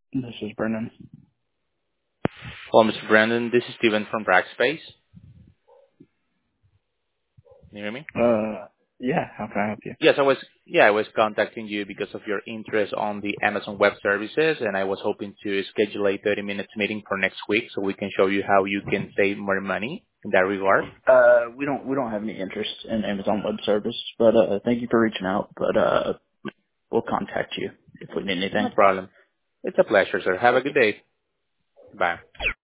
This is Brendan. Hello, Mr. Brandon. This is Steven from Rackspace. Can you hear me? Yeah, how can I help you? Yes, I was contacting you because of your interest on the Amazon Web Services, and I was hoping to schedule a 30 minutes meeting for next week so we can show you how you can save more money in that regard. We don't have any interest in Amazon Web Service, but thank you for reaching out. But we'll contact you if we need No anything. problem. It's a pleasure, sir. Have a good day. Bye.